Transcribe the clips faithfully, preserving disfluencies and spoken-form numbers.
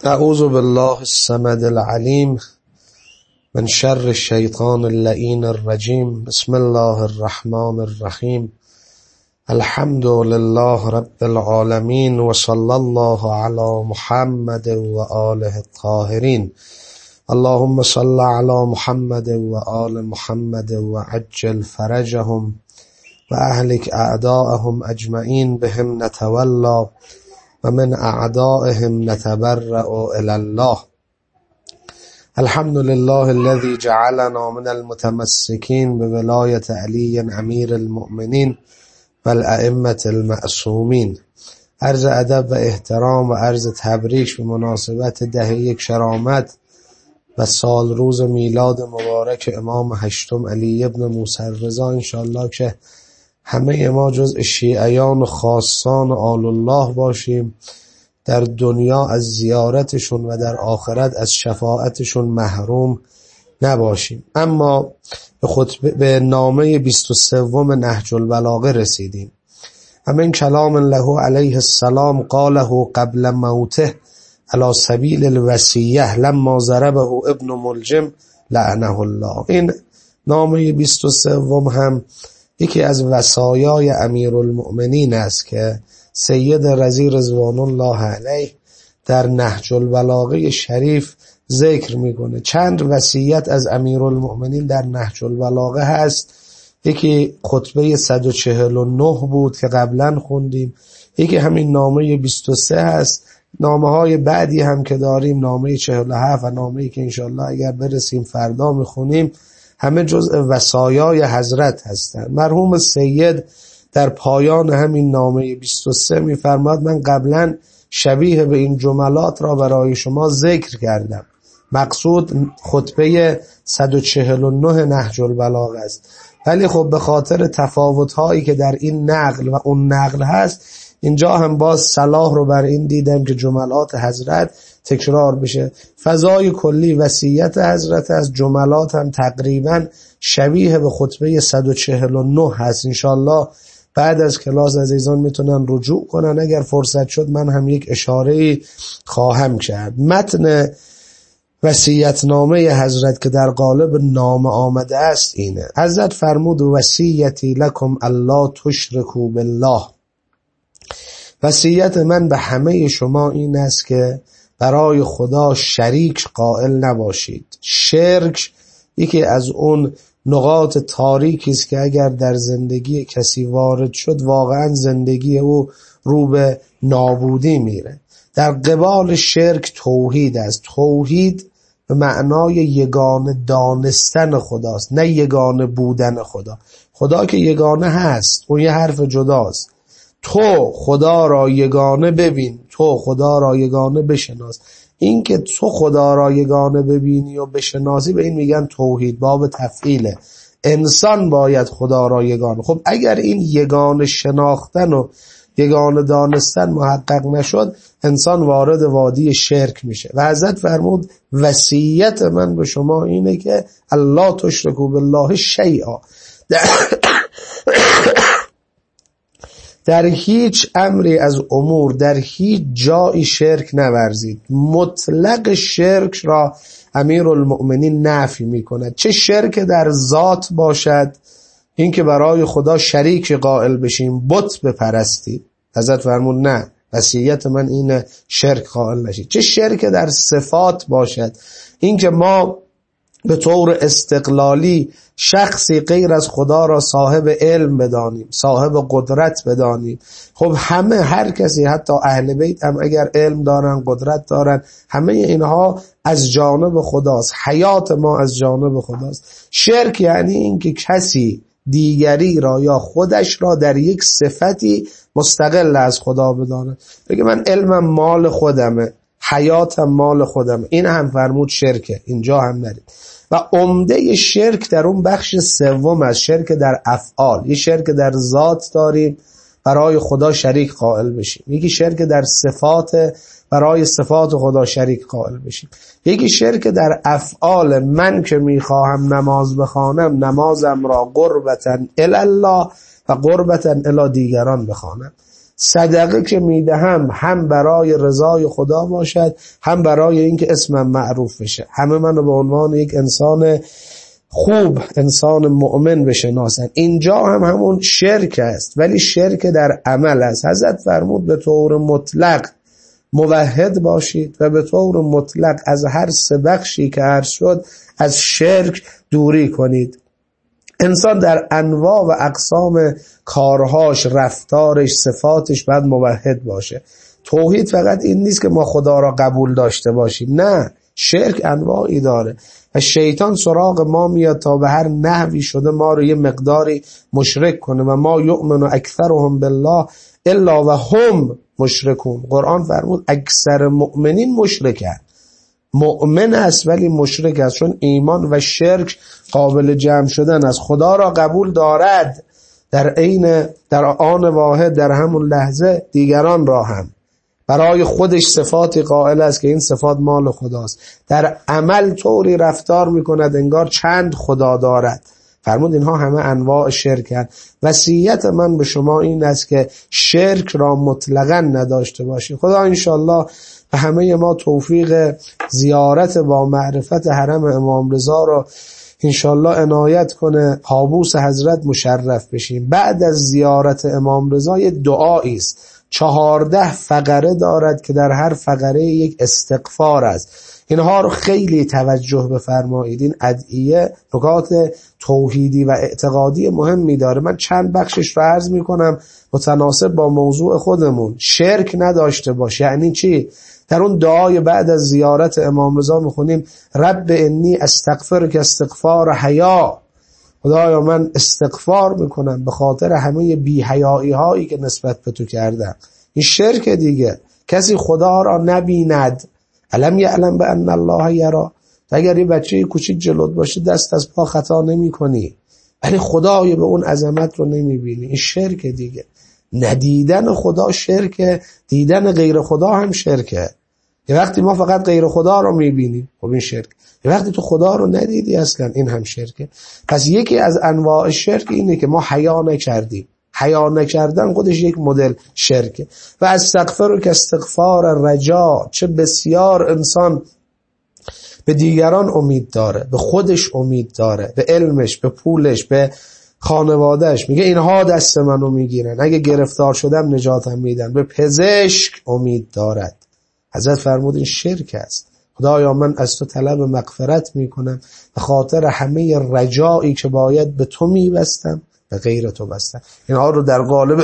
اعوذ بالله الصمد العلیم من شر الشیطان اللعین الرجیم. بسم الله الرحمن الرحیم. الحمد لله رب العالمین و صلی الله علی محمد و آله الطاهرین. اللهم صل علی محمد و آل محمد و عجل فرجهم و اهلک اعداءهم اجمعین بهم نتولا و من اعدائهم نتبرأ الی الله. الحمد لله الذي جعلنا من المتمسكين بولایت علی امیر المؤمنین و الائمة المعصومین. عرض ادب و احترام و عرض تبریک به مناسبت دهه یک شرامت و سال روز میلاد مبارک امام هشتم علی ابن موسی رضا. انشاءالله که همه ما جزء شیعیان و خاصان آل الله باشیم، در دنیا از زیارتشون و در آخرت از شفاعتشون محروم نباشیم. اما به خطبه به نامه بیست و سوم نهج البلاغه رسیدیم. همین کلام له علیه السلام قاله قبل موته علی سبیل الوصیه لما ضربه ابن ملجم لعنه الله. این نامه بیست و سوم هم یکی از وصایای امیرالمؤمنین است که سید رضی رضوان الله علیه در نهج البلاغه شریف ذکر میکنه. چند وصیت از امیرالمؤمنین در نهج البلاغه هست. یکی خطبه صد و چهل و نه بود که قبلا خوندیم، یکی همین نامه بیست و سه هست. نامه های بعدی هم که داریم، نامه چهل و هفت و نامه‌ای که انشاءالله اگر برسیم فردا میخونیم، همه جزء وصایای حضرت هستند. مرحوم سید در پایان همین نامه بیست و سه میفرماد من قبلا شبیه به این جملات را برای شما ذکر کردم. مقصود خطبه صد و چهل و نه نهج البلاغه است، ولی خب به خاطر تفاوت‌هایی که در این نقل و اون نقل هست، اینجا هم باز صلاح رو بر این دیدم که جملات حضرت تکرار بشه. فضای کلی وصیت حضرت از جملات هم تقریبا شبیه به خطبه صد و چهل و نه هست. انشالله بعد از کلاس عزیزان میتونن رجوع کنن، اگر فرصت شد من هم یک اشاره خواهم کرد. متن وصیت‌نامه حضرت که در قالب نامه آمده است اینه. حضرت فرمود وصیتی لکم الا تشرکوا بالله. وصیت من به همه شما این است که برای خدا شریک قائل نباشید. شرک یکی از اون نقاط تاریکی است که اگر در زندگی کسی وارد شد واقعا زندگی او رو به نابودی میره. در قبال شرک توحید است. توحید به معنای یگانه دانستن خداست، نه یگانه بودن خدا. خدا که یگانه هست، اون یه حرف جداست. تو خدا را یگانه ببین، تو خدا را یگانه بشناس. این که تو خدا را یگانه ببینی و بشناسی، به این میگن توحید. باب تفعیله. انسان باید خدا را یگانه. خب اگر این یگانه شناختن و یگانه دانستن محقق نشد، انسان وارد وادی شرک میشه. و حضرت فرمود وصیت من به شما اینه که الا تشرکوا بالله شیئا. در هیچ امری از امور، در هیچ جایی شرک نورزید. مطلق شرک را امیرالمؤمنین نفی میکند. چه شرک در ذات باشد، این که برای خدا شریک قائل بشیم، بت بپرستید. حضرت فرمود نه، وصیت من اینه شرک قائل نشید. چه شرک در صفات باشد، این که ما به طور استقلالی شخصی غیر از خدا را صاحب علم بدانیم، صاحب قدرت بدانیم. خب همه، هر کسی، حتی اهل بیت هم اگر علم دارن، قدرت دارن، همه اینها از جانب خداست. حیات ما از جانب خداست. شرک یعنی این که کسی دیگری را یا خودش را در یک صفتی مستقل از خدا بدانه. بگه من علمم مال خودمه، حیاتم مال خودمه. این هم فرمود شرکه. اینجا هم برید. و عمده شرک در اون بخش سوم از شرک در افعال. یه شرک در ذات داریم، برای خدا شریک قائل بشیم. یکی شرک در صفات، برای صفات خدا شریک قائل بشیم. یکی شرک در افعال، من که میخواهم نماز بخوانم، نمازم را قربتاً الی الله و قربتاً الی دیگران بخوانم. صدقه که میدهم هم برای رضای خدا باشد، هم برای اینکه اسمم معروف بشه، همه منو به عنوان یک انسان خوب، انسان مؤمن بشناسن. اینجا هم همون شرک است، ولی شرک در عمل است. حضرت فرمود به طور مطلق موحد باشید و به طور مطلق از هر سه بخشی که عرض شد از شرک دوری کنید. انسان در انواع و اقسام کارهاش، رفتارش، صفاتش باید موحد باشه. توحید فقط این نیست که ما خدا را قبول داشته باشیم، نه، شرک انواعی داره و شیطان سراغ ما میاد تا به هر نحوی شده ما رو یه مقداری مشرک کنه و ما یؤمن اکثرهم بالله الا و هم مشرکون. قرآن فرمود اکثر مؤمنین مشرکن. مؤمن است ولی مشرک است، چون ایمان و شرک قابل جمع شدن است. خدا را قبول دارد، در عین در آن واحد در همون لحظه دیگران را هم. برای خودش صفاتی قائل است که این صفات مال خداست. در عمل طوری رفتار میکند انگار چند خدا دارد. فرمود اینها همه انواع شرکن. وصیت من به شما این است که شرک را مطلقاً نداشته باشید. خدا انشالله به همه ما توفیق زیارت با معرفت حرم امام رضا را انشالله عنایت کنه، قابوس حضرت مشرف بشیم. بعد از زیارت امام رضا یه دعایی است، چهارده فقره دارد که در هر فقره یک استغفار است. اینها رو خیلی توجه بفرمایید. این ادعیه نکات توحیدی و اعتقادی مهمی داره. من چند بخشش رو عرض میکنم متناسب با موضوع خودمون. شرک نداشته باش یعنی چی؟ در اون دعای بعد از زیارت امام رضا میخونیم رب انی استغفرک استغفار حیا. خدایا من استغفار میکنم به خاطر همه بی حیایی هایی که نسبت به تو کردم. این شرک دیگه. کسی خدا را نبیند. علم یعلم بان الله یرا. اگر یه بچه کوچیک جلوت باشه دست از پا خطا نمی کنی، ولی خدای به اون عظمت رو نمی بینی. این شرک دیگه. ندیدن خدا شرکه، دیدن غیر خدا هم شرکه. یه وقتی ما فقط غیر خدا رو می بینیم، خب این شرک. یه وقتی تو خدا رو ندیدی اصلا، این هم شرکه. پس یکی از انواع شرک اینه که ما حیا نکردیم. حیا نکردن خودش یک مدل شرکه. و استغفرک استغفار رجا. چه بسیار انسان به دیگران امید داره، به خودش امید داره، به علمش، به پولش، به خانوادهش. میگه اینها دست منو میگیرن، اگه گرفتار شدم نجاتم میدن. به پزشک امید دارد. حضرت فرمود این شرک است. خدایا من از تو طلب مغفرت میکنم به خاطر همه رجایی که باید به تو میبستم به غیر تو بستم. اینها رو در قالب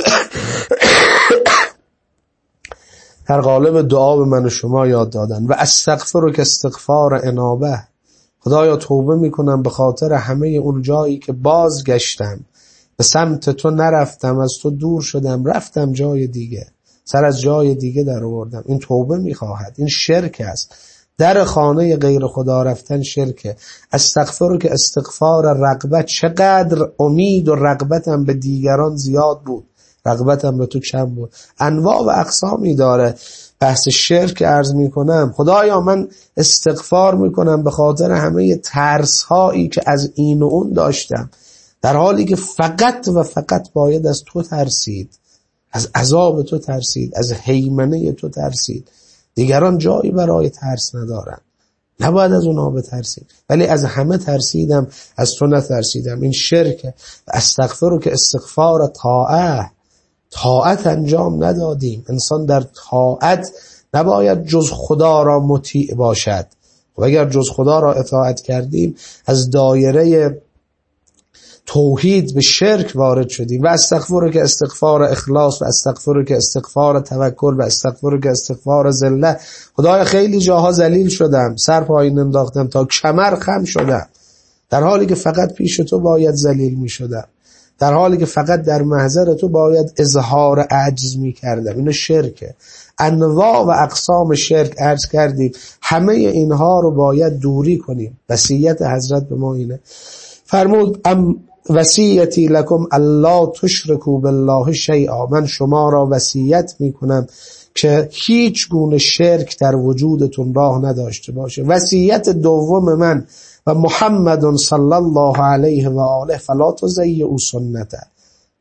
در قالب دعا به من و شما یاد دادن. و استغفرک استغفار انابه. خدایا توبه میکنم به خاطر همه اون جایی که بازگشتم، به سمت تو نرفتم، از تو دور شدم، رفتم جای دیگه، سر از جای دیگه در آوردم. این توبه میخواهد. این شرک است. در خانه غیر خدا رفتن شرکه. استغفرک استغفار رغبت. چقدر امید و رغبتم به دیگران زیاد بود، رغبتم به تو کم بود. انواع و اقسامی داره. بحث شرک عرض میکنم. خدایا من استغفار میکنم به خاطر همه ترس هایی که از این و اون داشتم، در حالی که فقط و فقط باید از تو ترسید، از عذاب تو ترسید، از هیمنه تو ترسید. دیگران جایی برای ترس ندارن، نباید از اونها بترسید، ولی از همه ترسیدم، از تو نترسیدم. این شرکه. استغفرک استغفار طاعه. طاعت انجام ندادیم. انسان در طاعت نباید جز خدا را مطیع باشد. و اگر جز خدا را اطاعت کردیم از دایره توحید به شرک وارد شدیم. و استغفرک استغفار اخلاص. و استغفرک استغفار توکل. و استغفرک استغفار ذلت. خدایا خیلی جاها ذلیل شدم، سر پایین انداختم تا کمر خم شدم، در حالی که فقط پیش تو باید ذلیل می شدم، در حالی که فقط در محضر تو باید اظهار عجز می کردم. اینو شرکه. انواع و اقسام شرک عرض کردیم. همه اینها رو باید دوری کنیم. وصیت حضرت به ما اینه. فرمود ام وصیتی لکم الا تشرکوا بالله شیئا. من شما را وصیت می کنم که هیچ گونه شرک در وجودتون راه نداشته باشه. وصیت دوم من و محمد صلی الله علیه و آله فلا تضیعوا سنته.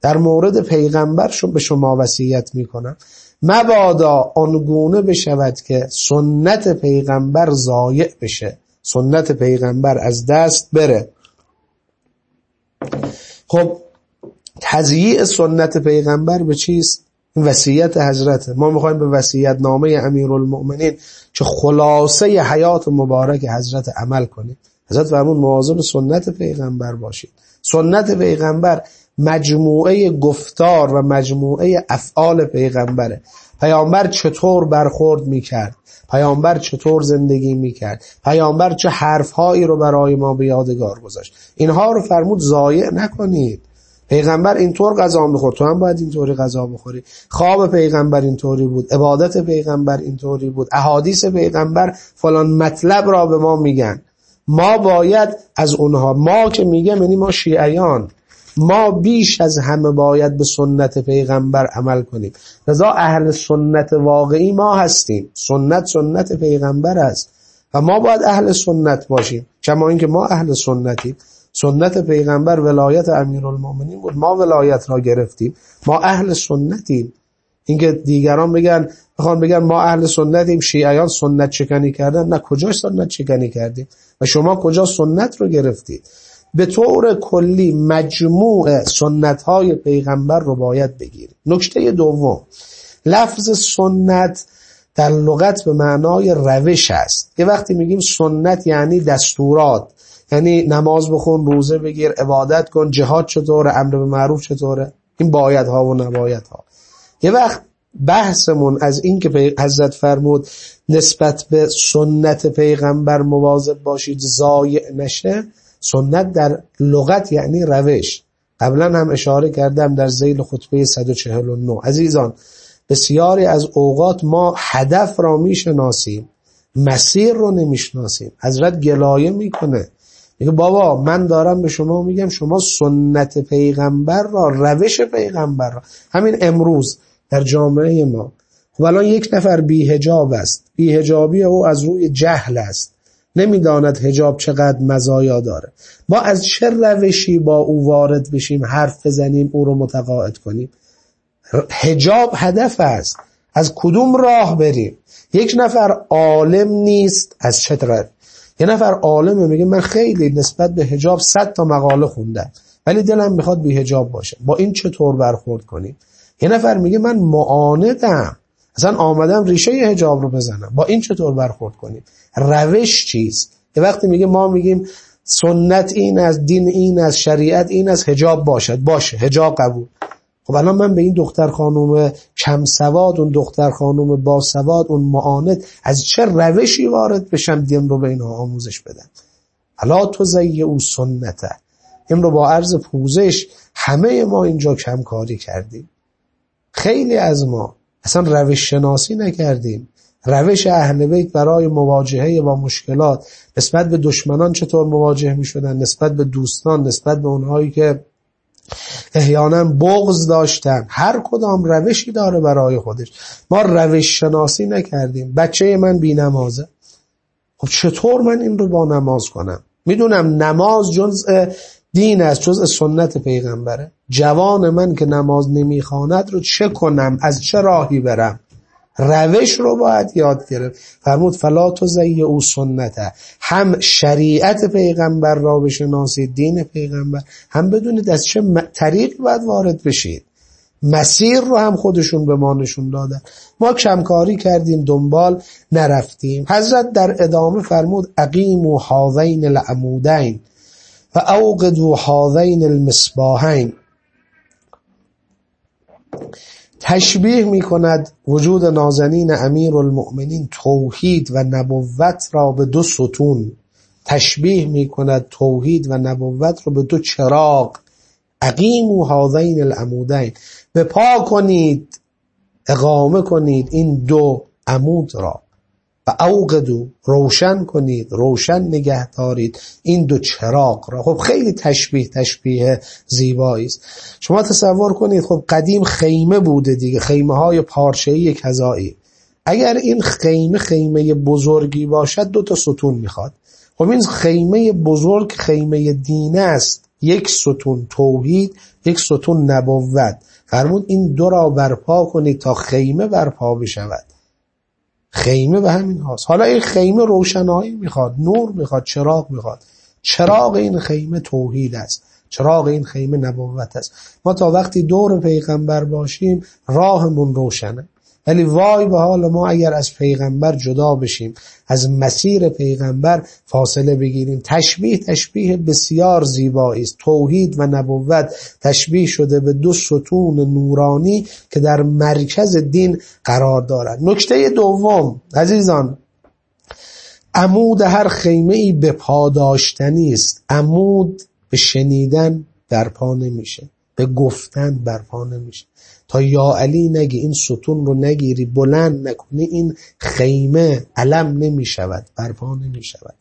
در مورد پیغمبر به شما وصیت میکنم مبادا آنگونه بشود که سنت پیغمبر ضایع بشه، سنت پیغمبر از دست بره. خب تضییع سنت پیغمبر به چیست؟ وصیت حضرت. ما میخوایم به وصیت نامه امیرالمؤمنین که خلاصه حیات مبارک حضرت عمل کنیم. حضرت فرمود مواظب سنت پیغمبر باشید. سنت پیغمبر مجموعه گفتار و مجموعه افعال پیغمبره. پیامبر چطور برخورد میکرد، پیامبر چطور زندگی میکرد، پیامبر چه حرفهایی رو برای ما به یادگار گذاشت، اینها رو فرمود ضایع نکنید. پیغمبر اینطور غذا میخورد، تو هم باید اینطوری غذا بخوری. خواب پیغمبر اینطوری بود، عبادت پیغمبر اینطوری بود، احادیث پیغمبر فلان مطلب را به ما میگن، ما باید از اونها، ما که میگم یعنی ما شیعیان، ما بیش از همه باید به سنت پیغمبر عمل کنیم. لذا اهل سنت واقعی ما هستیم. سنت سنت پیغمبر است و ما باید اهل سنت باشیم، کما اینکه ما اهل سنتیم. سنت پیغمبر ولایت امیرالمؤمنین بود، ما ولایت را گرفتیم، ما اهل سنتیم. اینکه دیگران بگن بخوان بگن ما اهل سنتیم، شیعیان سنت شکنی کردن، نه، کجا سنت شکنی کردیم و شما کجا سنت رو گرفتید؟ به طور کلی مجموع سنت های پیغمبر رو باید بگیریم. نکته دوم، لفظ سنت در لغت به معنای روش است. یه وقتی میگیم سنت یعنی دستورات، یعنی نماز بخون، روزه بگیر، عبادت کن، جهاد چطوره، امر به معروف چطوره، این بایدها و نبایدها. یه وقت بحثمون از این که حضرت فرمود نسبت به سنت پیغمبر مواظب باشید ضایع نشه، سنت در لغت یعنی روش. قبلا هم اشاره کردم در ذیل خطبه صد و چهل و نه. عزیزان، بسیاری از اوقات ما هدف را میشناسیم، مسیر رو نمیشناسیم. حضرت گلایه میکنه، میگه بابا من دارم به شما میگم شما سنت پیغمبر را، روش پیغمبر را، همین امروز در جامعه ما، خب الان یک نفر بی‌حجاب است، بی‌حجابی او از روی جهل است، نمیداند حجاب چقدر مزایا داره. ما از چه روشی با او وارد بشیم، حرف بزنیم، او رو متقاعد کنیم؟ حجاب هدف است، از کدوم راه بریم؟ یک نفر عالم نیست، از چه طرف؟ یه نفر عالمه میگه من خیلی نسبت به حجاب صد تا مقاله خوندم ولی دلم میخواد بی حجاب باشه، با این چطور برخورد کنیم؟ یه نفر میگه من معاندم، اصلا آمدم ریشه حجاب رو بزنم، با این چطور برخورد کنیم؟ روش چیست؟ یه وقتی میگه ما میگیم سنت این از دین این از شریعت این از حجاب باشد، باشه حجاب قبول. خب الان من به این دختر خانوم کم سواد، اون دختر خانوم با سواد، اون معاند، از چه روشی وارد بشم دین رو به اینها آموزش بدم؟ الا تضیع او سنته. این رو با عرض پوزش همه ما اینجا کم کاری کردیم. خیلی از ما اصلا روش شناسی نکردیم. روش اهل بیت برای مواجهه با مشکلات، نسبت به دشمنان چطور مواجه می شدن، نسبت به دوستان، نسبت به اونهایی که احیانا بغض داشتن، هر کدام روشی داره برای خودش. ما روش شناسی نکردیم. بچه من بی نمازه، خب چطور من این رو با نماز کنم؟ میدونم نماز جزء دین است، جزء سنت پیغمبره. جوان من که نماز نمیخواند رو چه کنم؟ از چه راهی برم؟ روش رو باید یاد گرفت. فرمود فلا تضیع او سنته، هم شریعت پیغمبر را بشناسید، دین پیغمبر، هم بدونید از چه طریقی باید وارد بشید. مسیر رو هم خودشون به ما نشون دادن، ما کمکاری کردیم، دنبال نرفتیم. حضرت در ادامه فرمود اقیموا هذین العمودین و اوقدوا هذین المصباحین. تشبیه می کند وجود نازنین امیرالمؤمنین توحید و نبوت را به دو ستون، تشبیه می کند توحید و نبوت را به دو چراغ. اقیموا هذین العمودین، به پا کنید، اقامه کنید این دو عمود را، و اوقدو، روشن کنید، روشن نگه دارید این دو چراغ را. خب خیلی تشبیه تشبیه زیبایی است. شما تصور کنید خب قدیم خیمه بوده دیگه، خیمه های پارچه‌ای کذایی. اگر این خیمه خیمه بزرگی باشد دو تا ستون میخواد. خب این خیمه بزرگ خیمه دینه است، یک ستون توحید، یک ستون نبوت. فرمود این دو را برپا کنید تا خیمه برپا بشود. خیمه به همین هاست. حالا این خیمه روشنایی میخواد، نور میخواد، چراغ میخواد. چراغ این خیمه توحید است، چراغ این خیمه نبوت است. ما تا وقتی دور پیغمبر باشیم راهمون روشنه، ولی وای به حال ما اگر از پیغمبر جدا بشیم، از مسیر پیغمبر فاصله بگیریم. تشبیه تشبیه بسیار زیبایی است. توحید و نبوت تشبیه شده به دو ستون نورانی که در مرکز دین قرار دارند. نکته دوم عزیزان، عمود هر خیمه ای به پا داشتنی است. عمود به شنیدن برپا نمیشه، به گفتن برپا نمیشه. تا یا علی نگی، این ستون رو نگیری بلند نکنی، این خیمه علم نمی شود، برپا نمی شود.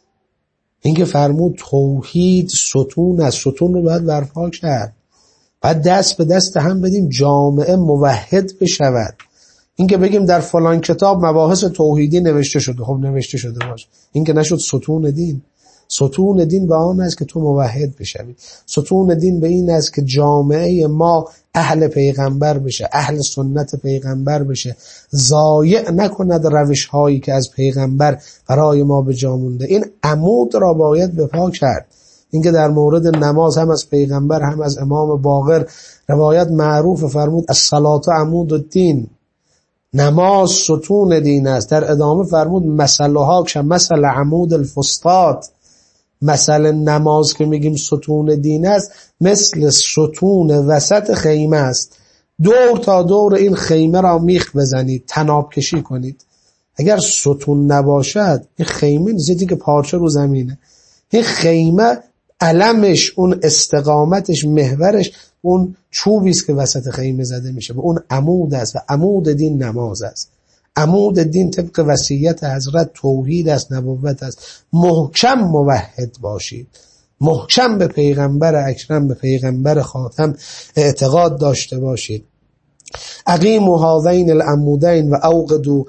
این که فرمود توحید ستون از ستون رو باید برپا کرد، باید دست به دست هم بدیم جامعه موحد بشود. این که بگیم در فلان کتاب مباحث توحیدی نوشته شده، خب نوشته شده باشه، این که نشد ستون دین. ستون دین به آن است که تو موحد بشوی. ستون دین به این است که جامعه ما اهل پیغمبر بشه، اهل سنت پیغمبر بشه، ضایع نکند روش هایی که از پیغمبر برای ما به جا مونده. این عمود را باید بپا کرد. این که در مورد نماز هم از پیغمبر هم از امام باقر روایت معروف فرمود الصلاة عمود الدین، نماز ستون دین است. در ادامه فرمود مثلها که مثل عمود الفسطاط، مثل نماز که میگیم ستون دین است مثل ستون وسط خیمه است. دور تا دور این خیمه را میخ بزنید، تناب کشی کنید. اگر ستون نباشد این خیمه زیدی که پارچه رو زمینه. این خیمه علمش، اون استقامتش، محورش اون چوبی است که وسط خیمه زده میشه، به اون عمود است و عمود دین نماز است. عمود دین طبق وصیت حضرت توحید است، نبوت است. محکم موحد باشید، محکم به پیغمبر اکرم، به پیغمبر خاتم اعتقاد داشته باشید. اقیموا هذین العمودین و اوقدوا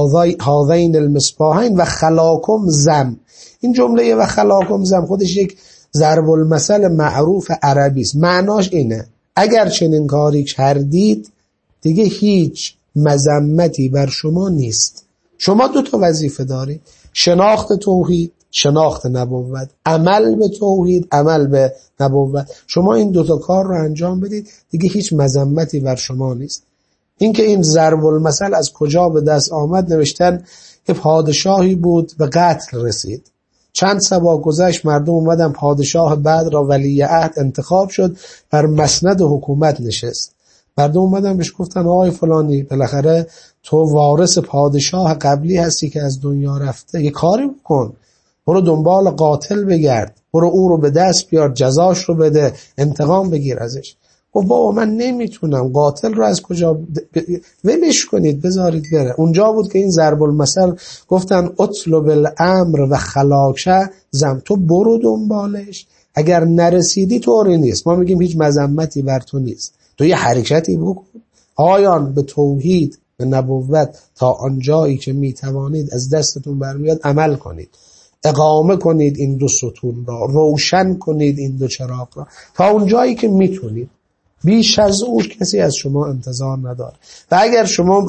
هذین المصباحین و خلاکم زم. این جمله و خلاکم زم خودش یک ضرب المثل معروف عربی است. معناش اینه اگر چنین کاری کردید دیگه هیچ مذمتی بر شما نیست. شما دو تا وظیفه دارید، شناخت توحید، شناخت نبوت، عمل به توحید، عمل به نبوت. شما این دو تا کار رو انجام بدید دیگه هیچ مذمتی بر شما نیست. این که این ضرب المثل از کجا به دست آمد، نوشتن که پادشاهی بود به قتل رسید، چند سبا گذشت، مردم اومدن پادشاه بعد را ولی عهد انتخاب شد، بر مسند حکومت نشست. مردم اومدن بهش گفتن آقای فلانی بالاخره تو وارث پادشاه قبلی هستی که از دنیا رفته، یه کاری بکن، برو دنبال قاتل بگرد، برو او رو به دست بیار، جزاش رو بده، انتقام بگیر ازش. گفت بابا من نمیتونم، قاتل رو از کجا ب... ولش کنید بذارید بره. اونجا بود که این ضرب المثل گفتن اطلب الامر و خلاکه زم، تو برو دنبالش، اگر نرسیدی طوری نیست، ما میگیم هیچ مذمتی بر تو نیست، تو یه حرکتی بکن. آیان به توحید، به نبوت تا آنجایی که میتوانید از دستتون برمیاد عمل کنید، اقامه کنید این دو ستون را، روشن کنید این دو چراغ را تا اونجایی که میتونید. بیش از اون کسی از شما انتظار نداره. و اگر شما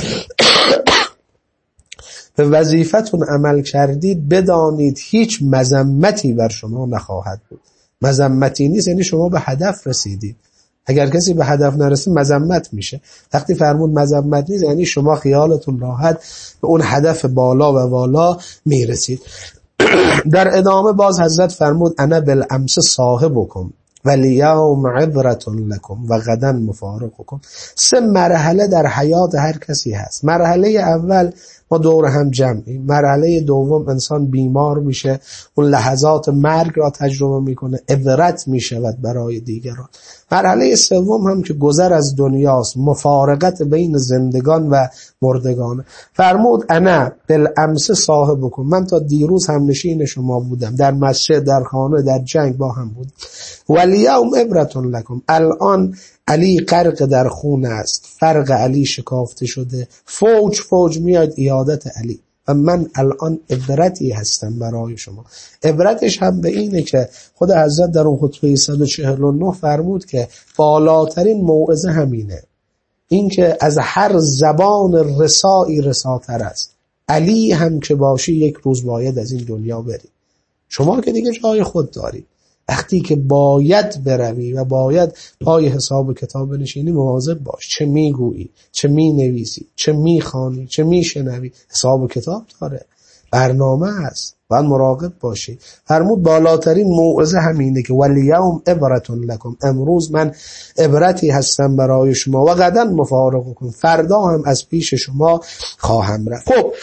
به وظیفتون عمل کردید بدانید هیچ مذمتی بر شما نخواهد بود. مذمتی نیست یعنی شما به هدف رسیدید. اگر کسی به هدف نرسید مذمت میشه. وقتی فرمود مذمت نیست یعنی شما خیالتون راحت به اون هدف بالا و والا میرسید. در ادامه باز حضرت فرمود انا بالامس صاحبکم والیوم عبرة لکم و غدا مفارقکم. سه مرحله در حیات هر کسی هست. مرحله اول ما دور هم جمعیم، مرحله دوم انسان بیمار میشه، اون لحظات مرگ را تجربه میکنه، عبرت میشود برای دیگران. مرحله سوم هم که گذر از دنیاست، مفارقت بین زندگان و مردگان. فرمود انا بالامس صاحبکم، من تا دیروز هم نشین شما بودم، در مسجد، در خانه، در جنگ با هم بود. والیوم عبرة لکم، الان علی غرق در خون است، فرق علی شکافته شده، فوج فوج میاد ایادت علی. و من الان عبرتی هستم برای شما. عبرتش هم به اینه که خود حضرت در اون خطبه صد و چهل و نه فرمود که بالاترین موعظه همینه، این که از هر زبان رسایی رساتر است. علی هم که باشی یک روز باید از این دنیا بری. شما که دیگه جای خود داری، وقتی که باید بروی و باید پای حساب و کتاب بنشینی مواظب باش چه میگویی، چه مینویسی، چه میخوانی، چه میشنوی. حساب و کتاب داره، برنامه هست، باید مراقب باشی. فرمود بالاترین موعظه همینه که والیوم عبرة لکم، امروز من عبرتی هستم برای شما و غدا مفارقکم، فردا هم از پیش شما خواهم رفت. خب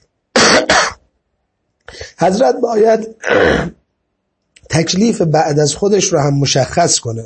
حضرت باید تکلیف بعد از خودش رو هم مشخص کنه.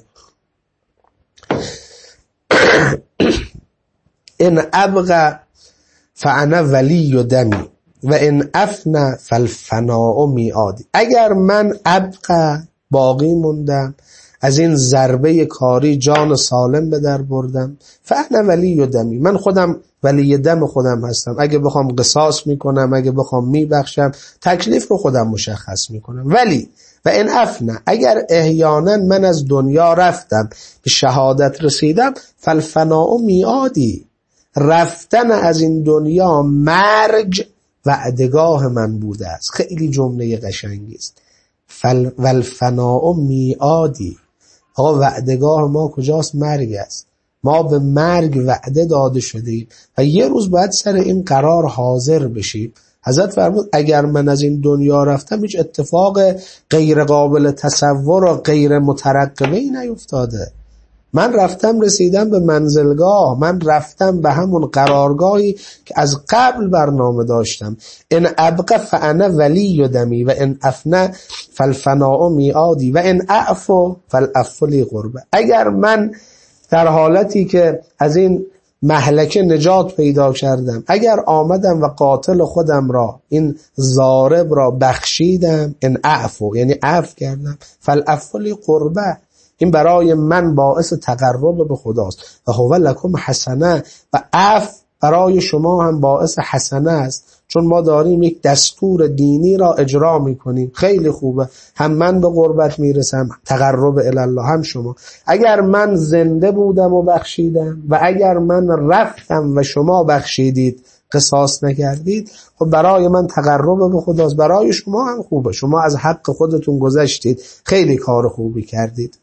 ان ابقى فانا ولی دمی و ان افنى فالفناء میعادی. اگر من ابقى باقی موندم، از این ضربه کاری جان سالم به در بردم، فانا ولی دمی، من خودم ولی دم خودم هستم. اگه بخوام قصاص میکنم، اگه بخوام میبخشم، تکلیف رو خودم مشخص میکنم. ولی و این افنه، اگر احیانا من از دنیا رفتم به شهادت رسیدم، فالفناء میعادی، رفتن از این دنیا مرگ وعدگاه من بوده است. خیلی جمله قشنگی است. فل والفناء میعادی، آقا وعدگاه ما کجاست؟ مرگ است. ما به مرگ وعده داده شدیم و یه روز باید سر این قرار حاضر بشیم. حضرت فرمود اگر من از این دنیا رفتم هیچ اتفاق غیر قابل تصور و غیر مترقبه ای نیفتاده. من رفتم رسیدم به منزلگاه، من رفتم به همون قرارگاهی که از قبل برنامه داشتم. ان ابقى فانا ولی دمی و ان افنى فالفناء میعادی و ان اعفو فالعفو لی قربه. اگر من در حالتی که از این مهلکه نجات پیدا کردم، اگر آمدم و قاتل خودم را، این ضارب را بخشیدم، ان اعفو یعنی عفو کردم، فالعفو لی قربه، این برای من باعث تقرب به خداست. و هو لکم حسنه، و عفو برای شما هم باعث حسنه است، چون ما داریم یک دستور دینی را اجرا میکنیم. خیلی خوبه، هم من به قربت میرسم، تقرب الی الله، هم شما. اگر من زنده بودم و بخشیدم و اگر من رفتم و شما بخشیدید، قصاص نکردید، خب برای من تقرب به خداست، برای شما هم خوبه، شما از حق خودتون گذشتید، خیلی کار خوبی کردید.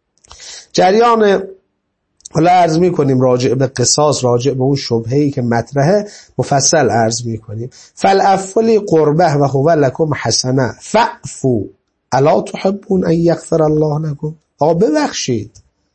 جریان حالا عرض می کنیم راجع به قصاص، راجع به اون شبهه‌ای که مطرحه مفصل عرض می کنیم. فالعفو لی قربه و هو لکم حسنه فاعفوا الا تحبون ان یغفر الله لکم. آقا ببخشید،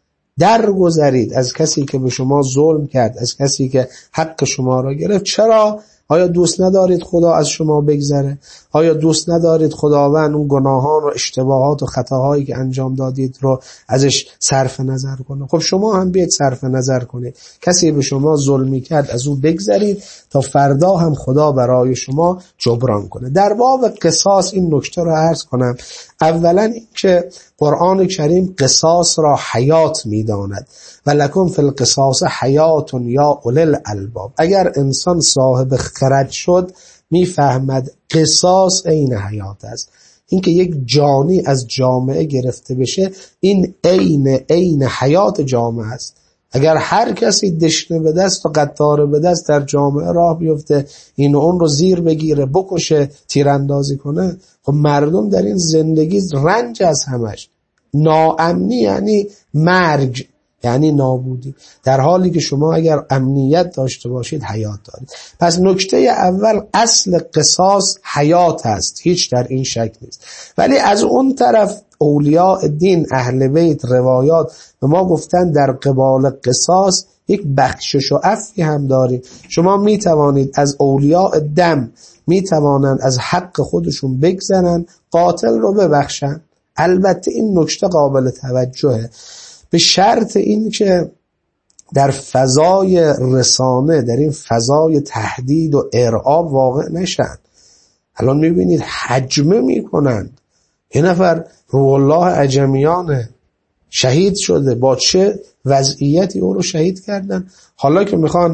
درگذرید از کسی که به شما ظلم کرد، از کسی که حق شما را گرفت. چرا؟ آیا دوست ندارید خدا از شما بگذره؟ آیا دوست ندارید خداوند اون گناهان و اشتباهات و خطاهایی که انجام دادید رو ازش صرف نظر کنه؟ خب شما هم بیاید صرف نظر کنید. کسی به شما ظلمی کرد از او بگذرید تا فردا هم خدا برای شما جبران کنه. در باب قصاص این نکته رو عرض کنم. اولا این که قرآن کریم قصاص را حیات می‌داند و لکم فی القصاص حیات یا اولی الالباب. اگر انسان صاحب خرد شد میفهمد قصاص عین حیات است. اینکه یک جانی از جامعه گرفته بشه، این عین عین حیات جامعه است. اگر هر کسی دشنه به دست و قطاره به دست در جامعه راه بیفته، این و اون رو زیر بگیره، بکشه، تیراندازی کنه، خب مردم در این زندگی رنج از همش. ناامنی یعنی مرگ، یعنی نابودی، در حالی که شما اگر امنیت داشته باشید حیات دارید. پس نکته اول، اصل قصاص حیات است، هیچ در این شک نیست. ولی از اون طرف اولیاء دین، اهل بیت، روایات به ما گفتن در قبال قصاص یک بخشش و عفوی هم داریم. شما می توانید از اولیاء دم می توانند از حق خودشون بگذرن، قاتل رو ببخشن. البته این نکته قابل توجهه، به شرط این که در فضای رسانه، در این فضای تهدید و ارعاب واقع نشن. الان میبینید حجمه میکنند. یه نفر روح الله عجمیانه، شهید شده، با چه وضعیتی او رو شهید کردن. حالا که میخوان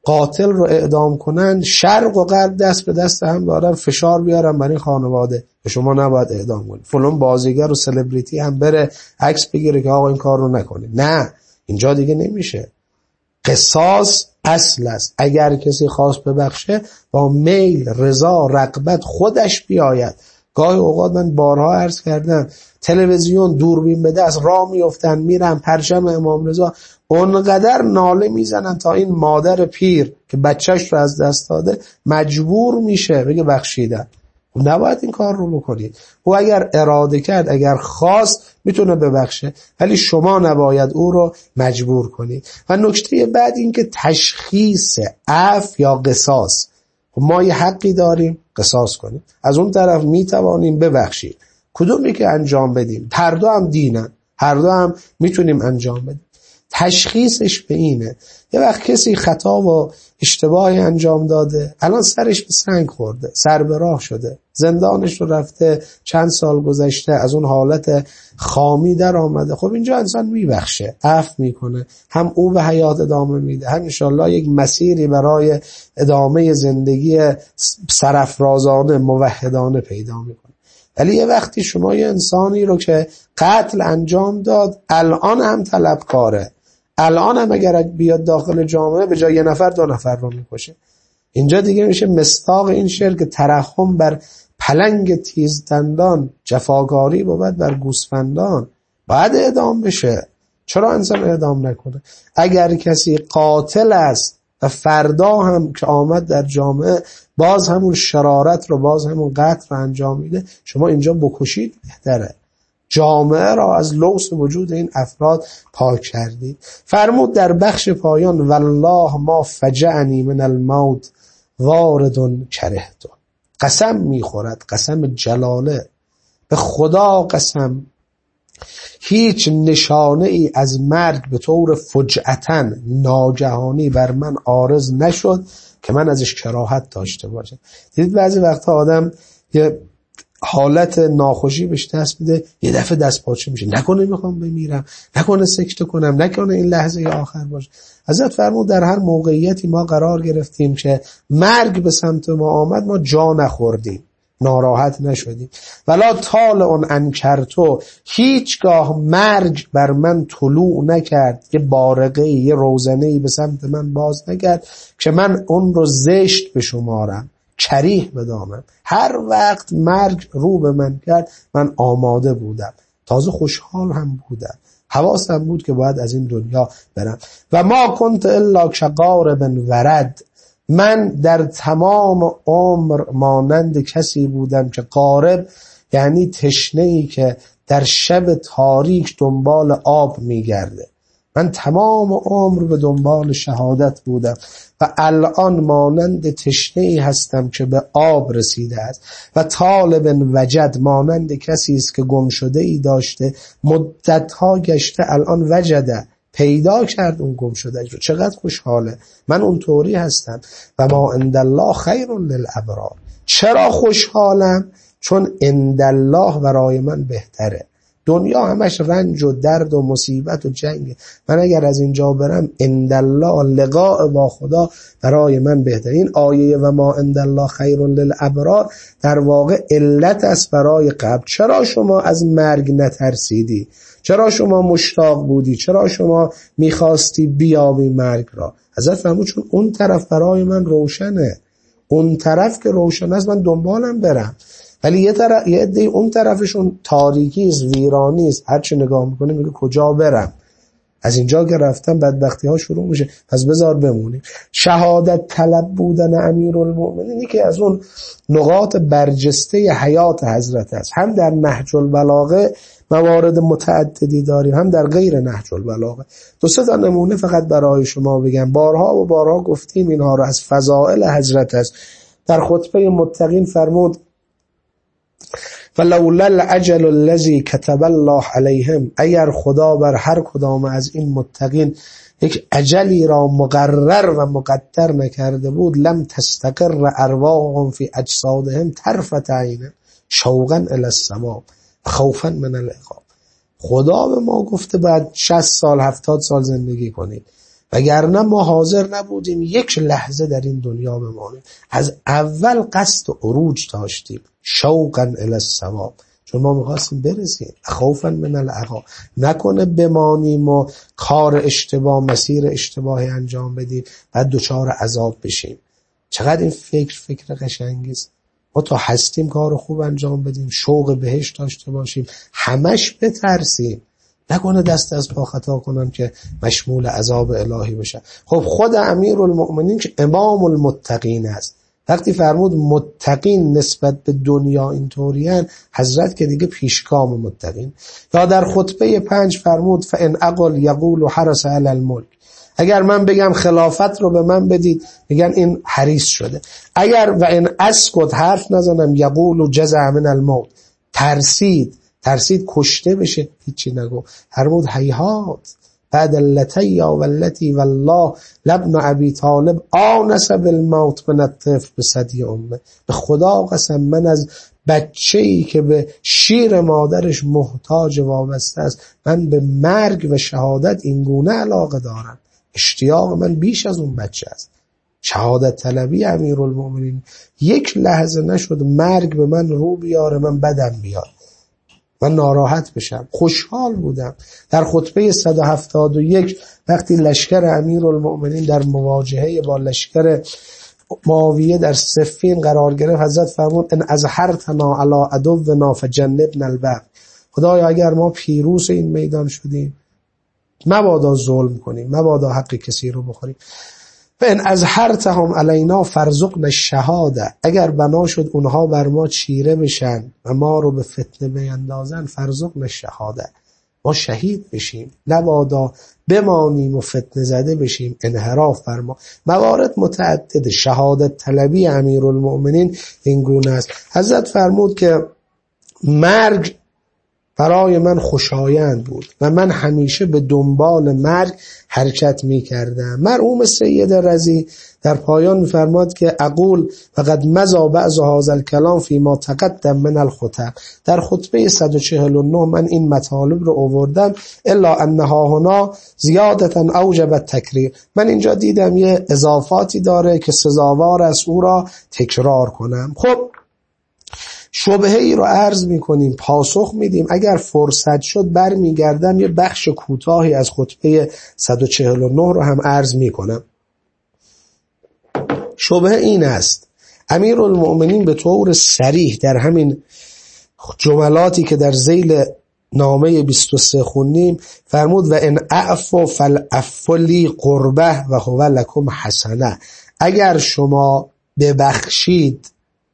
قاتل رو اعدام کنن، شرق و غرب دست به دست هم دارن فشار بیارن برای خانواده که شما نباید اعدام کنید، فلان بازیگر و سلبریتی هم بره عکس بگیره که آقا این کار رو نکنید. نه، اینجا دیگه نمیشه. قصاص اصل است. اگر کسی خواست ببخشه با میل، رضا، رغبت خودش بیاید. گاهی اوقات من بارها عرض کردم تلویزیون دوربین به دست راه میافتن میرن پرچم امام رضا اونقدر ناله میزنن تا این مادر پیر که بچهش رو از دست داده مجبور میشه بگه بخشیدن. نباید این کار رو بکنید. او اگر اراده کرد، اگر خواست میتونه ببخشه، ولی شما نباید او رو مجبور کنید. و نکته بعد این که تشخیص عفو یا قصاص، ما یه حقی داریم قصاص کنیم، از اون طرف میتوانیم ببخشیم. کدومی که انجام بدیم؟ هر دو هم دینن، هر دو هم میتونیم انجام بدیم. تشخیصش به اینه. یه وقت کسی خطا و اشتباهی انجام داده، الان سرش به سنگ خورده، سر به راه شده، زندانش رو رفته، چند سال گذشته، از اون حالت خامی در آمده. خب اینجا انسان میبخشه، عفو میکنه، هم او به حیات ادامه میده، هم انشالله یک مسیری برای ادامه زندگی سرافرازانه موحدانه پیدا میکنه. ولی یه وقتی شما یه انسانی رو که قتل انجام داد الان هم طلبکاره، الان هم اگر بیاد داخل جامعه به جای یه نفر دو نفر رو میکشه، اینجا دیگه میشه مصداق این شعر که ترحم بر پلنگ تیزدندان، جفاکاری بود بر گوسفندان. باید اعدام بشه. چرا انسان اعدام نکنه؟ اگر کسی قاتل است و فردا هم که آمد در جامعه باز همون شرارت رو، باز همون قتل رو انجام میده، شما اینجا بکشید بهتره. جامعه را از لوث وجود این افراد پاک کردید. فرمود در بخش پایان والله ما فجعنی من الموت وارد کرهتون. قسم میخورد، قسم جلاله، به خدا قسم، هیچ نشانه ای از مرگ به طور فجعتاً ناگهانی بر من عارض نشد که من ازش کراهت داشته باشم. دیدید بعضی وقتا آدم یه حالت ناخوشی بهش دست میده، یه دفعه دست پاچه میشه، نکنه میخوام بمیرم، نکنه سکته کنم، نکنه این لحظه آخر باشه. حضرت فرمود در هر موقعیتی ما قرار گرفتیم که مرگ به سمت ما آمد، ما جا نخوردیم، ناراحت نشدیم. ولا طال اون انکرتو، هیچگاه مرگ بر من طلوع نکرد، یه بارقه یه روزنه‌ای به سمت من باز نکرد که من اون رو زشت بشمارم، کریه بدانم. هر وقت مرگ رو به من کرد من آماده بودم، تازه خوشحال هم بودم، حواسم بود که باید از این دنیا برم. و ما کنت الا کغارب ورد، من در تمام عمر مانند کسی بودم که غارب یعنی تشنه‌ای که در شب تاریک دنبال آب میگرده. من تمام عمر به دنبال شهادت بودم و الان مانند تشنه‌ای هستم که به آب رسیده است. و طالب وجد، مانند کسی است که گم شده ای داشته، مدتها گشته، الان وجده، پیدا کرد اون گم شده رو. چقدر خوشحاله. من اونطوری هستم. و ما عند الله خیر للابرار. چرا خوشحالم؟ چون عند الله برای من بهتره. دنیا همش رنج و درد و مصیبت و جنگ. من اگر از اینجا برم عند الله، لقاء با خدا برای من بهتره. این آیه و ما عند الله خیر للابرار در واقع علت است برای قبل. چرا شما از مرگ نترسیدی؟ چرا شما مشتاق بودی؟ چرا شما میخواستی بیابی مرگ را؟ حضرت فرمود چون اون طرف برای من روشنه. اون طرف که روشن است من دنبالم برم. ولی یه طرف، یه عده اون طرفشون تاریکی است، ویرانی است، هر چی نگاه میکنه میگه کجا برم؟ از اینجا که رفتم بدبختی ها شروع میشه، پس بذار بمونیم. شهادت طلب بودن امیرالمؤمنین که از اون نقاط برجسته حیات حضرت است. هم در نهج البلاغه موارد متعددی داریم، هم در غیر نهج البلاغه. دو سه تا نمونه فقط برای شما بگم. بارها و بارها گفتیم اینها رو، از فضائل حضرت است. در خطبه متقین فرمود فلولا الأجل الذي كتب الله عليهم، اگر خدا بر هر کدام از این متقین یک اجلی را مقرر و مقدر نکرده بود، لم تستقر ارواحهم فی اجسادهم طرفة عین شوقا الی السماء خوفا من العقاب. خدا به ما گفته بعد شصت سال هفتاد سال زندگی کنید، وگرنه ما حاضر نبودیم یک لحظه در این دنیا بمانیم. از اول قصد عروج داشتیم، شوقا الی الثواب، چون ما می‌خواستیم برسیم، خوفا من العقاب، نکنه بمانیم و کار اشتباه، مسیر اشتباهی انجام بدیم بعد دچار عذاب بشیم. چقدر این فکر فکر قشنگیست. ما تا هستیم کار خوب انجام بدیم، شوق بهشت داشته باشیم، همش بترسیم نکنه دست از پا خطا کنن که مشمول عذاب الهی بشن. خب خود امیرالمؤمنین که امام المتقین است، وقتی فرمود متقین نسبت به دنیا اینطورین، حضرت که دیگه پیشگام متقین. یا در خطبه پنج فرمود فان اقل یقول حرس علی الملک، اگر من بگم خلافت رو به من بدید میگن این حریص شده. اگر و ان اسکت حرف نزنم یقول جزع من الموت، ترسید ترسید کشته بشه، هیچی نگو. فرمود هیهات بعد اللتی واللتی والله لابن ابی طالب آنس بالموت من الطفل بثدی امه. به خدا قسم من از بچه‌ای که به شیر مادرش محتاج وابسته است، من به مرگ و شهادت اینگونه علاقه دارم، اشتیاق من بیش از اون بچه است. شهادت طلبی امیرالمؤمنین یک لحظه نشد مرگ به من رو بیاره من بدم بیاد، من ناراحت بشم. خوشحال بودم. در خطبه صد و هفتاد و یک وقتی لشکر امیرالمؤمنین در مواجهه با لشکر معاویه در صفین قرار گرفت، حضرت فرمود ان ازهرتنا علی عدونا فجنبنا البغی، خدایا اگر ما پیروز این میدان شدیم مبادا ظلم کنیم، مبادا حق کسی رو بخوریم. فان ازهرتهم علینا فارزقنا الشهاده، اگر بنا شد اونها بر ما چیره بشن و ما رو به فتنه بیندازن، فارزقنا الشهاده، ما شهید بشیم، نبادا بمانیم و فتنه زده بشیم، انحراف بر ما. موارد متعدد شهادت طلبی امیرالمؤمنین این گونه است. حضرت فرمود که مرگ برای من خوشایند بود و من همیشه به دنبال مرگ حرکت می کردم. مرحوم سید رضی در پایان می فرماد که اقول فقد مضى بعض هذا الكلام فيما تقدم من الخطب، در خطبه صد و چهل و نه من این مطالب رو آوردم، الا انها هنا زیادتا اوجب التکریر، من اینجا دیدم یه اضافاتی داره که سزاوار است او را تکرار کنم. خب شبهه ای رو عرض میکنیم، پاسخ میدیم، اگر فرصت شد برمیگردم یه بخش کوتاهی از خطبه صد و چهل و نه رو هم عرض میکنم. شبهه این است، امیرالمؤمنین به طور صریح در همین جملاتی که در ذیل نامه بیست و سه خوندیم فرمود و ان اعفو فالعفو لی قربه و هو لکم حسنه، اگر شما ببخشید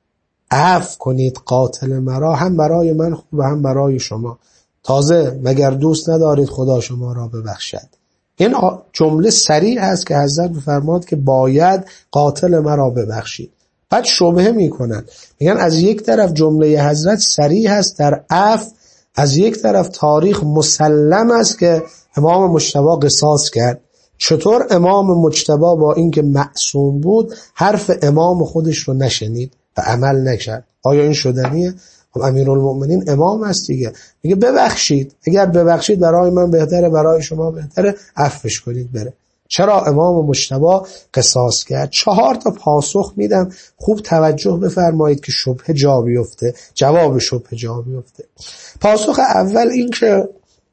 عفو کنید قاتل مرا، هم برای من خوب و هم برای شما. تازه مگر دوست ندارید خدا شما را ببخشد؟ این جمله صریح است که حضرت فرمود که باید قاتل مرا ببخشید. بعد شبهه میکنن، میگن از یک طرف جمله حضرت صریح است در عفو، از یک طرف تاریخ مسلم است که امام مجتبی قصاص کرد. چطور امام مجتبی با اینکه معصوم بود حرف امام خودش رو نشنید و عمل نکرد؟ آیا این شدنیه؟ خب امیرالمؤمنین امام است دیگه، میگه ببخشید، اگر ببخشید برای من بهتره، برای شما بهتره، عفوش کنید بره. چرا امام مجتبی قصاص کرد؟ چهار تا پاسخ میدم، خوب توجه بفرمایید که شبهه جا بیفته، جواب شبهه جا بیفته. پاسخ اول این که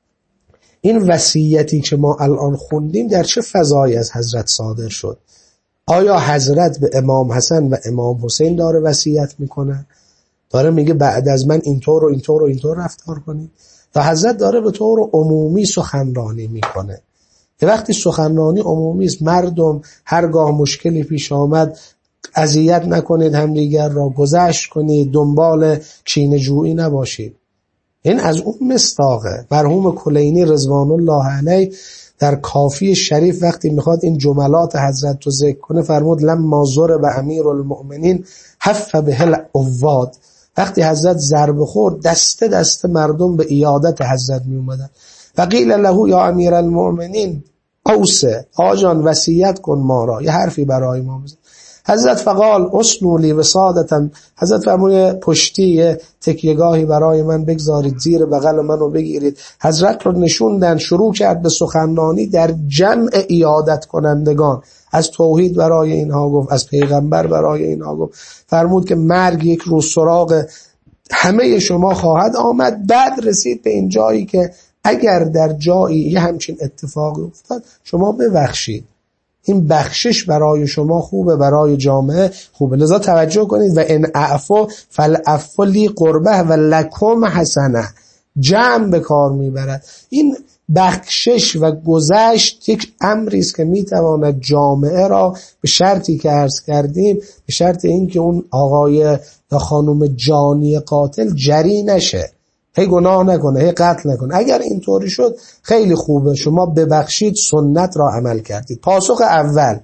این وصیتی که ما الان خوندیم در چه فضایی از حضرت صادر شد؟ آیا حضرت به امام حسن و امام حسین داره وصیت میکنه؟ داره میگه بعد از من اینطور و اینطور و اینطور رفتار کنید؟ تا حضرت داره به طور عمومی سخنرانی میکنه؟ یه وقتی سخنرانی عمومی است، مردم هرگاه مشکلی پیش آمد اذیت نکنید همدیگر را، گذشت کنید، دنبال کینه‌جویی نباشید. این از اون مصداقه. مرحوم کلینی رضوان الله علیه در کافی شریف وقتی میخواد این جملات حضرت رو ذکر کنه فرمود لما ضرب امیرالمؤمنین حف به العواد، وقتی حضرت ضربه خورد دسته دسته مردم به عیادت حضرت می اومدن. وقیل له یا امیرالمؤمنین اوصه، آجان وصیت کن ما را، یه حرفی برای ما بزن. حضرت فقال اسنوا لی وسادة، حضرت فرمود پشتی تکیهگاهی برای من بگذارید، زیر بغل منو بگیرید. حضرت رو نشوندن، شروع کرد به سخنرانی در جمع عیادت کنندگان. از توحید برای اینها گفت، از پیغمبر برای اینها گفت. فرمود که مرگ یک روز سراغ همه شما خواهد آمد. بعد رسید به این جایی که اگر در جایی یه همچین اتفاقی افتاد شما ببخشید، این بخشش برای شما خوبه، برای جامعه خوبه. لذا توجه کنید و ان اعفو فالعفو لی قربه و لکم حسنه، جمع به کار میبرد. این بخشش و گذشت یک امری است که میتواند جامعه را به شرطی که عرض کردیم، به شرط اینکه اون آقای یا خانم جانی قاتل جری نشه، هی گناه نکنه، هی قتل نکنه. اگر اینطوری شد خیلی خوبه، شما ببخشید، سنت را عمل کردید. پاسخ اول،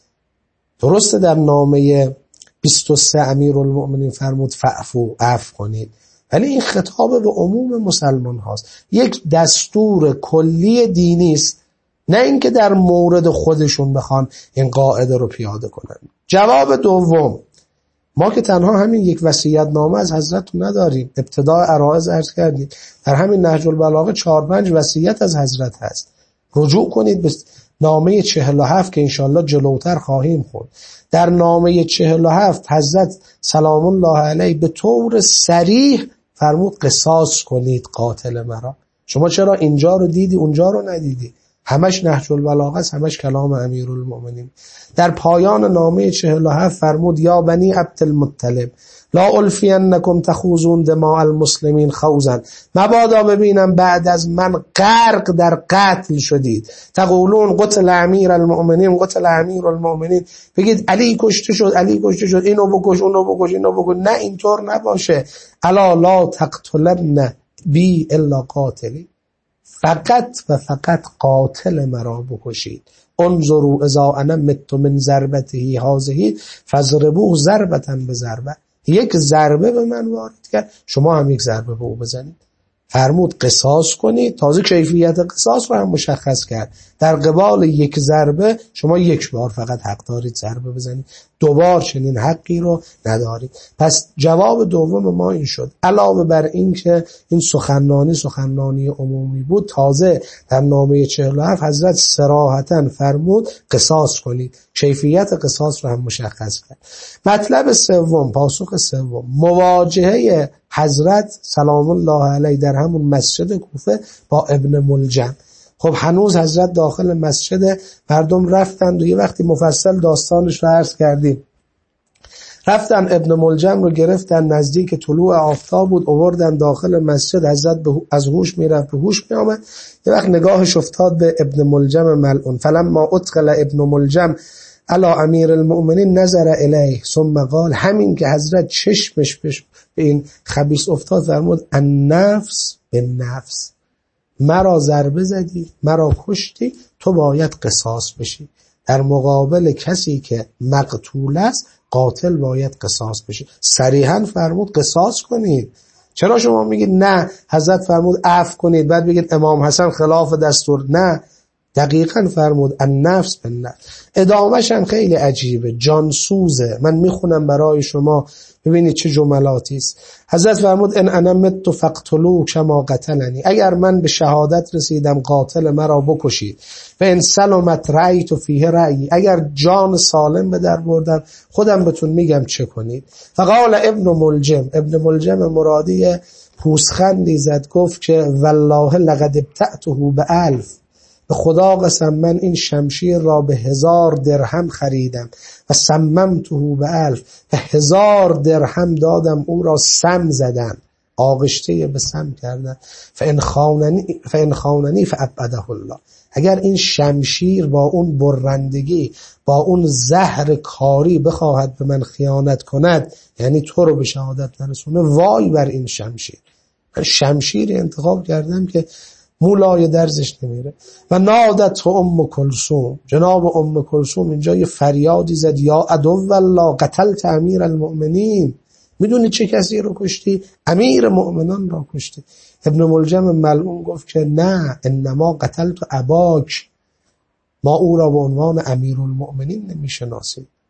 درسته در نامه بیست و سه امیرالمؤمنین فرمود فاعفو، عفو کنید، ولی این خطاب به عموم مسلمان هاست، یک دستور کلی دینی است، نه اینکه در مورد خودشون بخوان این قاعده رو پیاده کنن. جواب دوم، ما که تنها همین یک وصیت نامه از حضرت نداریم، ابتداء عرایض عرض کردیم، در همین نهج البلاغه چهار پنج وصیت از حضرت هست. رجوع کنید به نامه چهل و هفت که انشاءالله جلوتر خواهیم خورد. در نامه چهل و هفت حضرت سلام الله علیه به طور صریح فرمود قصاص کنید قاتل مرا. شما چرا اینجا رو دیدی اونجا رو ندیدی؟ همش نهج البلاغه است، همش کلام امیرالمؤمنین. در پایان نامه چهل و هفت فرمود یا بنی عبدالمطلب لا الفینکم تخوضون دماء المسلمین خوضا، مبادا ببینم بعد از من غرق در قتل شدید. تقولون قتل امیر المؤمنین قتل امیر المؤمنین، بگید علی کشته شد، علی کشته شد، اینو بکش اونو بکش اینو بکش. نه، اینطور نباشه. الا لا تقتلن بی الا قاتلی، فقط و فقط قاتل مرا بکشید. انظروا اذا انا مت من ضربته هذه فضربوه ضربة بضربه، یک ضربه به من وارد کرد، شما هم یک ضربه به او بزنید. فرمود قصاص کنید. تازه کیفیت قصاص رو هم مشخص کرد. در قبال یک ضربه شما یک بار فقط حق دارید ضربه بزنید، دوبار چنین حقی رو ندارید. پس جواب دوم ما این شد. علاوه بر این که این سخنرانی سخنرانی عمومی بود، تازه در نامه چهل و هفت حضرت صراحتاً فرمود قصاص کنید. کیفیت قصاص رو هم مشخص کرد. مطلب سوم، پاسخ سوم، مواجهه حضرت سلام الله علیه در همون مسجد کوفه با ابن ملجم. خب هنوز حضرت داخل مسجد، مردم رفتند و یه وقتی مفصل داستانش رو عرض کردیم. رفتن ابن ملجم رو گرفتن، نزدیک طلوع آفتاب بود، آوردن داخل مسجد. حضرت از هوش میرفت به هوش میآمد. یه وقت نگاهش افتاد به ابن ملجم ملعون. فلما ادخل ابن ملجم علی امیر المؤمنین نظر الیه ثم قال، همین که حضرت چشمش به این خبیث افتاد فرمود النفس بالنفس، مرا ضربه زدی، مرا کشتی، تو باید قصاص بشی. در مقابل کسی که مقتول است قاتل باید قصاص بشی. صریحا فرمود قصاص کنید. چرا شما میگید نه حضرت فرمود عفو کنید بعد بگید امام حسن خلاف دستور؟ نه، دقیقاً فرمود النفس بالنفس. ادامهش هم خیلی عجیبه، جانسوزه. من میخونم برای شما ببینید چه جملاتی است. حضرت فرمود ان انا مت فقتلوا کما قتلنی، اگر من به شهادت رسیدم قاتل مرا بکشید. و ان سلمت رأیت فیه رأیی، اگر جان سالم به در بردم خودم بهتون میگم چه کنید. فقال ابن ملجم، ابن ملجم مرادی پوزخندی زد، گفت که والله لقد ابتعته بألف، به خدا قسم من این شمشیر را به هزار درهم خریدم و سممته به الف، به هزار درهم دادم او را سم زدم، آغشته به سم کردم. فان خاننی فان خاننی فابده الله، اگر این شمشیر با اون برندگی با اون زهر کاری بخواهد به من خیانت کند، یعنی تو رو به شهادت نرسونه، وای بر این شمشیر. من شمشیری انتخاب کردم که مولای درزش نمیره. و نادت ام کلثوم، جناب ام کلثوم اینجا یه فریادی زد، یا عدو الله قتلت امیر المؤمنین، میدونی چه کسی رو کشتی؟ امیر مؤمنان را کشتی. ابن ملجم ملعون گفت که نه، انما قتلت اباک، ما او را به عنوان امیر المؤمنین نمیشناسیم.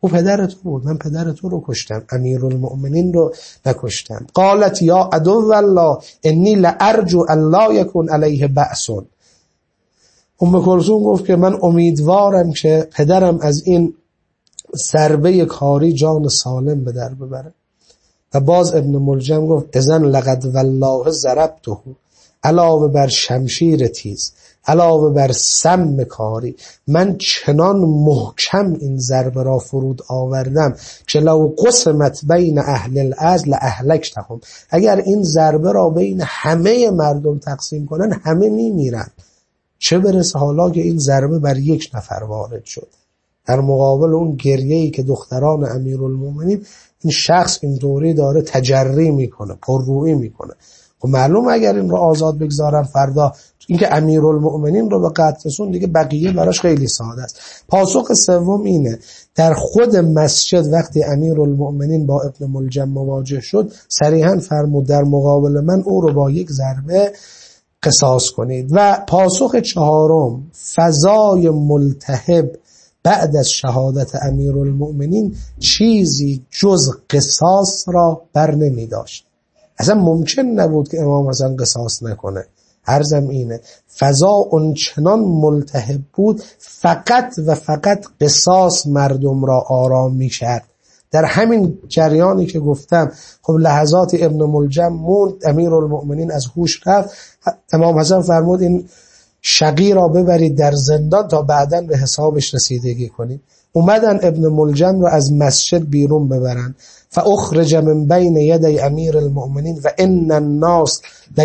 او پدر تو بود، من پدر تو رو کشتم، امیرالمؤمنین رو نکشتم. قالت یا عدو الله انی لارجو الله یکون علیه بأس. ام کلثوم گفت که من امیدوارم که پدرم از این ضربه کاری جان سالم به در ببره. و باز ابن ملجم گفت اذن لقد والله ضربته، علاوه بر شمشیر تیز، علاوه بر سم کاری، من چنان محکم این ضربه را فرود آوردم که لو قسمت بین اهل الارض لاهلکتهم، اگر این ضربه را بین همه مردم تقسیم کنن همه میمیرن، چه برسه حالا که این ضربه بر یک نفر وارد شد. در مقابل اون گریه‌ای که دختران امیرالمومنین، این شخص این دوره داره تجری میکنه، پررویی میکنه. خب معلوم اگر این رو آزاد بگذارن فردا اینکه امیرالمؤمنین رو به قتل رسون دیگه بقیه براش خیلی ساده است. پاسخ سوم اینه، در خود مسجد وقتی امیرالمؤمنین با ابن ملجم مواجه شد صریحا فرمود در مقابل من او رو با یک ضربه قصاص کنید. و پاسخ چهارم، فضای ملتهب بعد از شهادت امیرالمؤمنین چیزی جز قصاص را بر نمی داشت. اصلا ممکن نبود که امام حسن قصاص نکنه. عرضم اینه فضا اونچنان ملتهب بود فقط و فقط قصاص مردم را آرام می کرد. در همین جریانی که گفتم خب لحظات ابن ملجم موند، امیرالمؤمنین از هوش رفت، امام حسن فرمود این شقی را ببرید در زندان تا بعداً به حسابش رسیدگی کنید. اومدن ابن ملجم را از مسجد بیرون ببرن، فاخرج من بین یدی امیر المؤمنین و ان الناس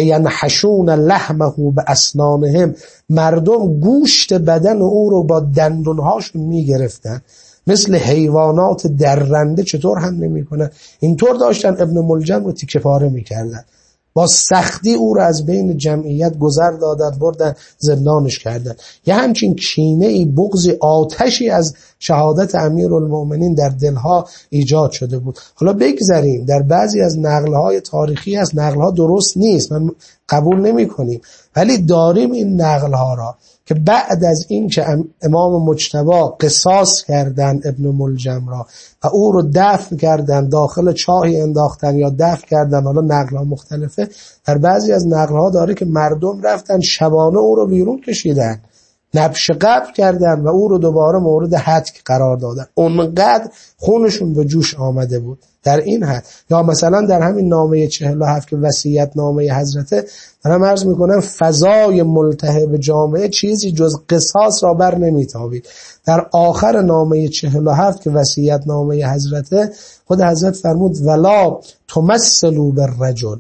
لینحشون لحمه باسنانهم، مردم گوشت بدن او رو با دندونهاشون میگرفتن مثل حیوانات درنده چطور حمله میکنن، اینطور داشتن ابن ملجم رو تیکه پاره میکردن، با سختی او را از بین جمعیت گذر دادن، بردن زندانش کردن. یه همچین کینه‌ای، بغضی، آتشی از شهادت امیرالمؤمنین در دلها ایجاد شده بود. حالا بگذاریم در بعضی از نقل‌های تاریخی از نقل‌ها درست نیست، من قبول نمی‌کنیم، ولی داریم این نقل‌ها را که بعد از این که امام مجتبی قصاص کردن ابن ملجم را و او رو دفن کردن، داخل چاهی انداختن یا دفن کردن، حالا نقل‌ها مختلفه، در بعضی از نقل‌ها داره که مردم رفتن شبانه او رو بیرون کشیدن، نبش قبر کردن و او رو دوباره مورد حتک قرار دادن، اونقدر خونشون به جوش آمده بود در این حد. یا مثلا در همین نامه چهل و هفت که وصیت نامه حضرته، دارم عرض میکنم فضای ملتهب جامعه چیزی جز قصاص را بر نمیتابید. در آخر نامه چهل و هفت که وصیت نامه حضرته، خود حضرت فرمود ولا تمثلوا بالرجل،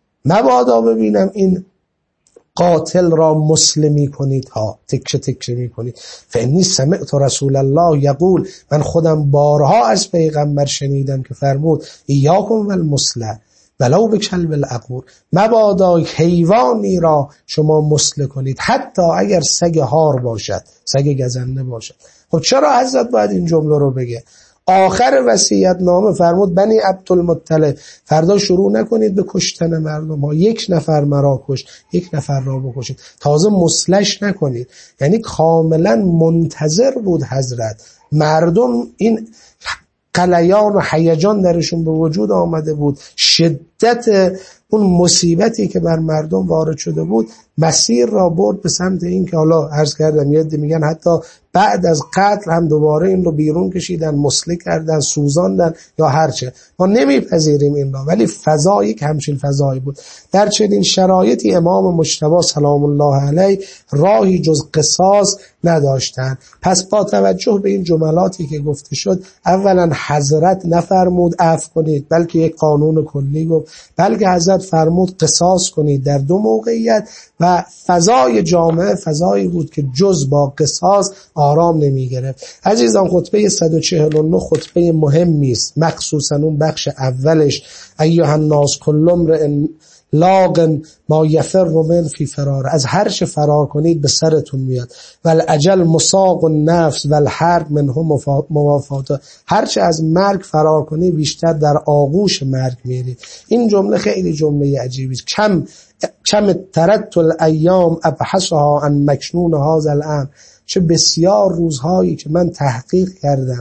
مبادا ببینم این قاتل را مسلمی کنید ها، تکه تکه می کنید. فانی سمعت رسول الله یقول، من خودم بارها از پیغمبر شنیدم که فرمود ایاکم والمسلح ولو بکلب العقور، مبادا حیوانی را شما مسلح کنید حتی اگر سگ هار باشد، سگ گزنده باشد. خب چرا حضرت باید این جمله رو بگه؟ آخر وصیت نامه فرمود بنی عبدالمطلب فردا شروع نکنید به کشتن مردم ها، یک نفر مرا کشت یک نفر را بکشید، تازه مسلش نکنید. یعنی کاملا منتظر بود حضرت، مردم این قلیان و هیجان درشون به وجود آمده بود، شدت اون مصیبتی که بر مردم وارد شده بود مسیر را برد به سمت این که حالا عرض کردم یه میگن حتی بعد از قتل هم دوباره این رو بیرون کشیدن، مسلح کردن، سوزاندن یا هرچه. ما نمیپذیریم این را، ولی فضا یک همچین فضایی بود. در چنین شرایطی امام مجتبی سلام الله علیه راهی جز قصاص نداشتن. پس با توجه به این جملاتی که گفته شد، اولا حضرت نفرمود عفو کنید بلکه یک قانون کلی گفت، بلکه حضرت فرمود قصاص کنید در دو موقعیت، و فضای جامعه فضایی بود که جز با قصاص آرام نمی گرفت. عزیزان خطبه صد و چهل و نه خطبه مهمی است، مخصوصا اون بخش اولش ایها الناس کل امرئ لاق ما یفر من فی فرار، از هر چه فرار کنید به سرتون میاد، والاجل مساق النفس والحرب منه موافات، هر چه از مرگ فرار کنید بیشتر در آغوش مرگ میرید. این جمله خیلی جمله عجیبی است. کم کم ترت الایام ابحثها عن مکنون هذا الامر، چه بسیار روزهایی که من تحقیق کردم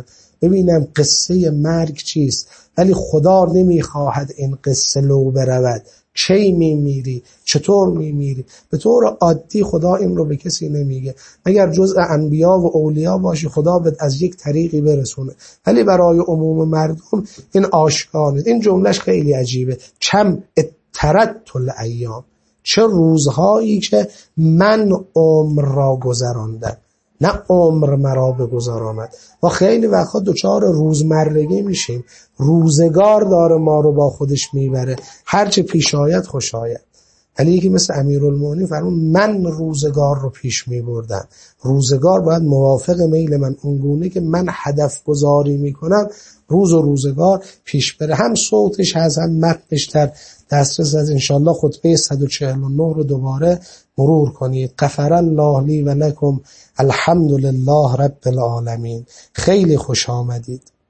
ببینم قصه مرگ چیست، ولی خدا نمیخواهد این قصه لو برود. کی میمیری؟ چطور میمیری؟ به طور عادی خدا این رو به کسی نمیگه، مگر جزء انبیا و اولیا باشی خدا بهت از یک طریقی برسونه، ولی برای عموم مردم این آشکاره. این جملهش خیلی عجیبه، کم اترت الایام، چه روزهایی که من عمر را گذراندم، نه عمر مرا بگذراند. و خیلی وقتا دوچار روزمرگی میشیم، روزگار داره ما رو با خودش میبره، هرچه پیش آید خوش آید. ولی یکی مثل امیرالمومنین فرمود من روزگار رو پیش میبردم. روزگار باید موافق میل من، اونگونه که من هدف گذاری میکنم روز و روزگار پیش بره. هم صوتش هست هم متنش در دسترس از انشاءالله خطبه صد و چهل و نه رو دوباره مرور کنید. غفر الله لی و لکم، الحمد لله رب العالمین. خیلی خوش آمدید.